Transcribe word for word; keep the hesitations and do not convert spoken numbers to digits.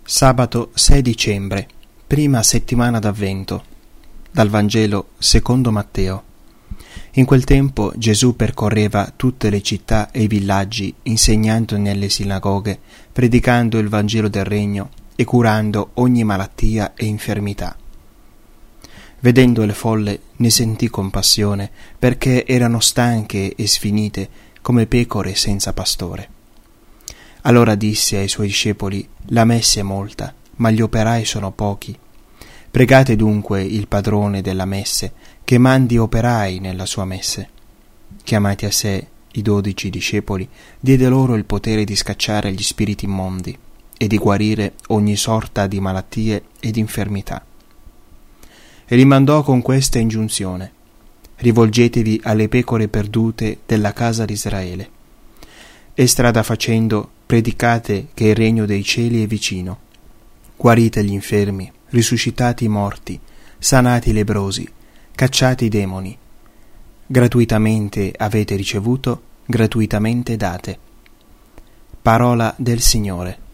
Sabato sei dicembre, prima settimana d'Avvento. Dal Vangelo secondo Matteo. In quel tempo Gesù percorreva tutte le città e i villaggi, insegnando nelle sinagoghe, predicando il Vangelo del Regno e curando ogni malattia e infermità. Vedendo le folle ne sentì compassione, perché erano stanche e sfinite come pecore senza pastore. Allora disse ai suoi discepoli: la messe è molta, ma gli operai sono pochi. Pregate dunque il padrone della messe che mandi operai nella sua messe. Chiamati a sé i dodici discepoli, diede loro il potere di scacciare gli spiriti immondi e di guarire ogni sorta di malattie ed infermità. E li mandò con questa ingiunzione: rivolgetevi alle pecore perdute della casa di Israele. E strada facendo, predicate che il regno dei cieli è vicino. Guarite gli infermi, risuscitate i morti, sanate i lebbrosi, cacciate i demoni. Gratuitamente avete ricevuto, gratuitamente date. Parola del Signore.